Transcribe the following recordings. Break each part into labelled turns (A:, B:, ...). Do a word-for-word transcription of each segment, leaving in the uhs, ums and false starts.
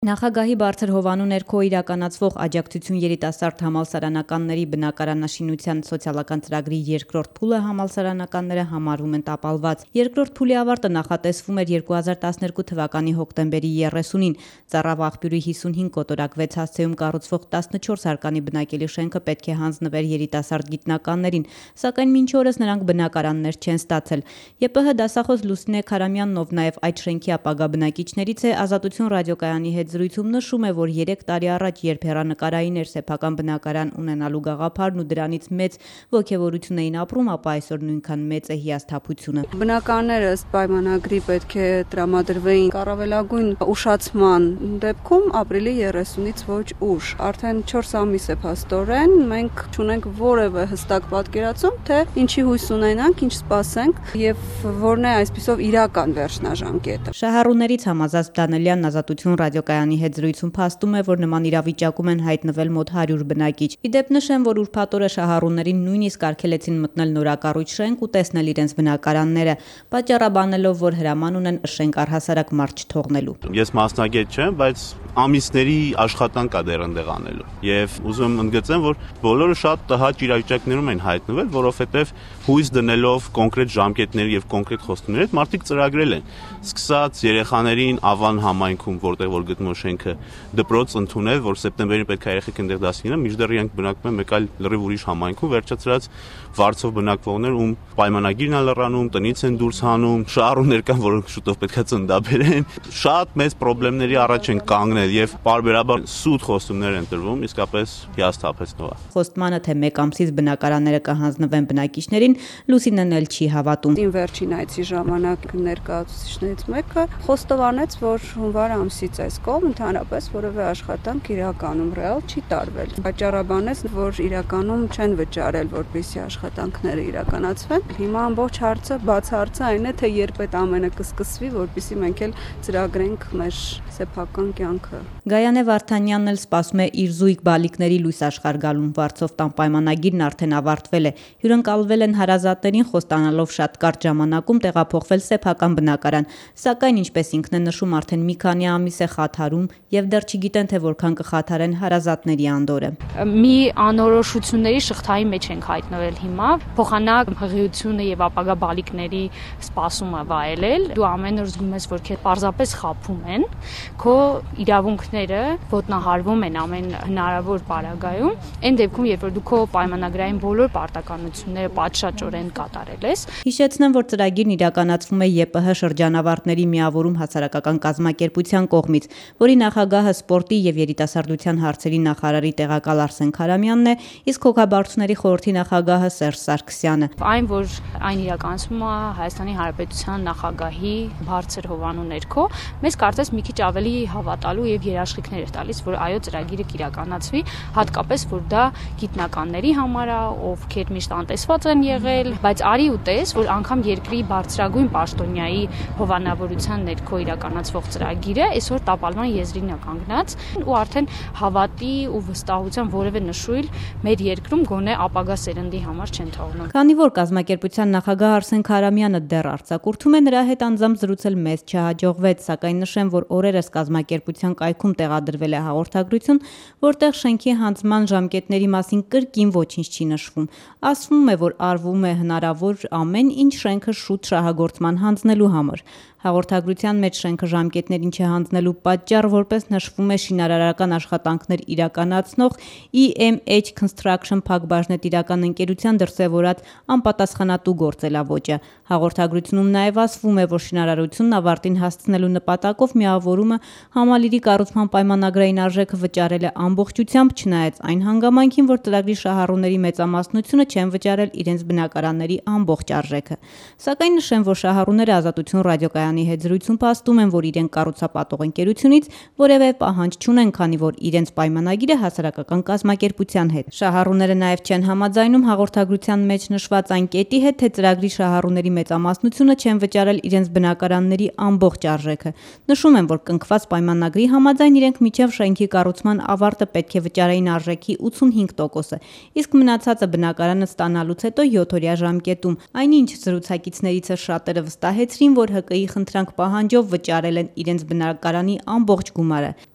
A: Նախագահի բարձր հովանու ներքո իրականացվող աջակցություն երիտասարդ համալսարանականների բնակարանաշինության սոցիալական ծրագրի երկրորդ փուլը համալսարանականները համարում են տապալված։ Երկրորդ փուլի ավարտը նախատեսվում էր երկու հազար տասներկու թվականի հոկտեմբերի երեսունին։ Ծառավաղբյուրի հիսունհինգ կոտորակ վեց հասցեում կառուցվող տասնչորս հարկանի բնակելի շենքը պետք է հանձնվեր երիտասարդ գիտնականներին, սակայն մինչ օրս նրանք բնակարաններ չեն ստացել։ ԵՊՀ դասախոս Լուսինե Քարամյանն, ով նաև այդ շենքի ապագա բնակիչներից է, Ազատություն ռադիոկայանի հետ զրույցում նշում է, որ երեք տարի առաջ, երբ հեռանկարային էր սեփական բնակարան ունենալու գաղափարն ու դրանից մեծ ոգևորություն էին ապրում, ապա այսօր նույնքան մեծ է հիասթափությունը։
B: Բնակարանները ըստ պայմանագրի պետք է տրամադրվեին առավելագույն ուշացման դեպքում ապրիլի երեսունից ոչ ուշ։ Արդեն չորս ամիս է փաստորեն, մենք չունենք որևէ հստակ պատկերացում, թե ինչի հույս ունենանք, ինչ սպասենք եւ որն է այսպիսով իրական վերջնաժամկետը։
A: Շահառուներից Համազած Դանելյանն Ազատություն ռադիոկայանի հետ զրույցում փաստում է, որ նման իրավիճակում են հայտնվել մոտ հարյուր բնակիչ։ Իդեպ նշեմ, որ ուրբաթ օրը շահառուներին նույնիսկ արգելեցին մտնել նորակառույց շենք ու տեսնել իրենց բնակարանները, պատճառաբանելով, որ հրաման ունեն շենք առհասարակ մարդ չթողնելու։
C: Ես մասնագետ չեմ, բայց ամիսների աշխատանք կա դեռ ընդեղ անելու։ Եվ ուզում եմ ընդգծեմ, որ բոլորը շատ տհաճ իրավիճակներում են հայտնվել, որովհետև հույս դնելով կոնկրետ ժամկետների եւ կոնկրետ խոստումների հետ մարդիկ ծրագրել են։ Սկսած երեխաներին Ավան համայնքում, որտեղ որ գտնվում շենքը, դպրոց ընդունել, որ սեպտեմբերին պետք է երեխեք այնտեղ դասի գնան, մինչդեռ իրանք բնակվում են մեկ այլ լրիվ ուրիշ համայնքում, վերջացրած վարձով բնակվողներ, ում պայմանագիրն է լռանում, տնից են դուրս հանում, շահառուներ կան, որոնք շուտով պետք է ծննդաբերեն։ Շատ մեծ խնդիրների առաջ են կանգնել եւ պարբերաբար սուտ խոստումներ են տրվում, իսկապես հիասթափեցնող է։
A: Խոստմանը, թե մեկ ամսից բնակարանները կհանձնվեն բնակիչներին, Լուսինեն էլ չի հավատում։
B: Իմ վերջին այցի ժամանակ ներկայացուցիչներից մեկը խոստովանեց, որ հունվար ամսից այս կողմ ընդհանրապես որևէ աշխատանք իրականում ռեալ չի տարվել։ Պատճառաբանեց, որ իրականում չեն վճարել, որպեսզի աշխատանքները իրականացվեն։ Հիմա ամբողջ հարցը, բաց հարցը այն է, թե երբ այդ ամենը կսկսվի, որպեսզի մենք էլ ծրագրենք մեր սեփական կյանքը։
A: Գայանե Վարդանյանն էլ սպասում է իր զույգ բալիկների լույս աշխարհ գալուն վարձով տան պայմանագիրն արդեն ավարտվել է։ Հյուրընկալվել են հարազատներին, խոստանալով շատ կարճ ժամանակում տեղափոխվել սեփական բնակարան, սակայն ինչպես ինքն է նշում, արդեն մի քանի ամիս է խաթարում եւ դեռ չգիտեն, թե որքան կխաթարեն հարազատների անդորը։
D: Մի անորոշությունների շղթայի մեջ ենք հայտնվել հիմա, փոխանակ հղիությունը եւ ապագա բալիկների սպասումը վայելել։ Դու ամեն օր զգում ես, որ քեզ պարզապես խաբում են, քո իրավունքները ոտնահարվում են ամեն հնարավոր պարագայում, այն դեպքում, երբ որ դու քո պայմանագրային բոլոր պարտականությունները պատշաճորեն կատարել ես։
A: Հիշեցնեմ, որ ծրագիրն իրականացվում է ԵՊՀ շրջանավարտների միավորում հասարակական կազմակերպության կողմից, որի նախագահը սպորտի եւ երիտասարդության հարցերի նախարարի տեղակալ Արսեն Քարամյանն է, իսկ հոգաբարձուների խորհրդի նախագահը Սերժ Սարգսյանը։
D: Այն, որ այն իրականացվում է Հայաստանի Հանրապետության նախագահի բարձր հովանու ներքո, մեզ կարծես մի քիչ ավելի հավատալու եւ երաշխիքներ է տալիս, որ այո, ծրագիրը կիրականացվի, հատկապես որ դա գիտնականների համար է, ովքեր միշտ անտեսված են եղել, բայց արի ու տես, որ անգամ երկրի բարձրագույն պաշտոնյայի հովանավորության ներքո իրականացվող ծրագիրը այսօր տապալման եզրին է կանգնած ու արդեն հավատի ու վստահության որևէ նշույլ մեր երկրում գոնե ապագա սերնդի համար չեն թողնում։
A: Քանի որ կազմակերպության նախագահ Արսեն Քարամյանը դեռ արձակուրդում է, նրա հետ անձամբ զրուցել մեզ չհաջողվեց, սակայն նշեմ, որ օրերս կազմակերպության կայքում տեղադրվել է հաղորդագրություն, որտեղ շենքի հանձնման ժամկետների մասին կրկին ոչինչ չի նշվում։ Ասվում է, որ արվում է հնարավոր ամեն ինչ շենքը շուտ շահագործման հանձնելու համար։ Հաղորդագրության մեջ շենքը ժամկետներին չհանձնելու պատճառ, որպես նշվում է, շինարարական աշխատանքներ իրականացնող E M H Construction փակbaşնետիրական ընկերության դրսևորած անպատասխանատու գործելավոճը։ Հաղորդագրությունում նաև ասվում է, որ շինարարությունն ավարտին հասցնելու նպատակով միավորումը համալիրի կառուցման պայմանագրային արժեքը վճարել է ամբողջությամբ, չնայած այն հանգամանքին, որ ծրագրի շահառուների մեծամասնությունը չեն վճարել իրենց բնակարանների ամբողջ արժեքը։ Սակայն նշեմ, որ շահառուները Ազատություն ռադիոկայանի հետ զրույցում փաստում են, որ իրենք կառուցապատող ընկերությունից որևէ պահանջ չունեն, քանի որ իրենց պայմանագիրը հասարակական կազմակերպության հետ։ Շահառուները նաև չեն համաձայնում հաղորդագրության մեջ նշված այն կետի հետ, թե ծրագրի շահառուների մեծամասնությունը չեն վճարել իրենց բնակարանների ամբողջ արժեքը։ Նշում են, որ կնքված պայմանագրի համաձայն իրենք մինչև շենքի կառուցման ավարտը պետք է վճարեին արժեքի ութսունհինգ տոկոսը, իսկ մնացածը բնակարանը ստանալուց հետո յոթ օրյա ժամկետում։ Այնինչ զրուցակիցներիցս շատերը վստահեցրին, որ Հ Կ I խնդրանք պահանջով վճարել են իրենց բնակարանի ամբողջ գումարը։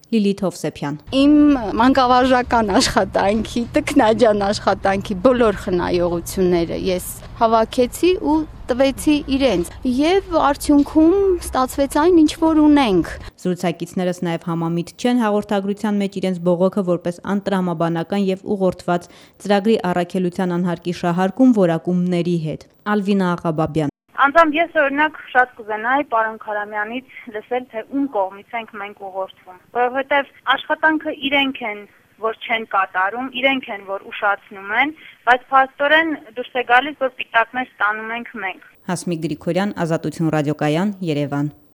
A: Լիլիթ Հովսեփյան։
E: Իմ մանկավարժական աշխատանքի, տքնաջան աշխատանքի բոլոր խնայողությունները ես հավաքեցի ու տվեցի իրենց եւ արդյունքում ստացվեց այն, ինչ որ ունենք։
A: Զրուցակիցներս նաև համամիտ չեն հաղորդագրության մեջ իրենց բողոքը որպես անտրամաբանական եւ ուղղորդված ծրագրի առաքելության անհարկի շահարկում որակումների հետ։ Ալվինա Աղաբաբյան։
F: Անձամբ ես օրինակ շատ կուզենայի պարոն Քարամյանից լսել, թե ում կողմից ենք մենք ուղղորդվում, որովհետև աշխատանքը իրենք են, որ չեն կատարում, իրենք են, որ ուշացնում են, բայց փաստորեն դուրս է գալիս, որ պիտակներ ստանում ենք մենք։
A: Հասմիկ Գրիգորյան, Ազատություն ռադիոկայան, Երևան։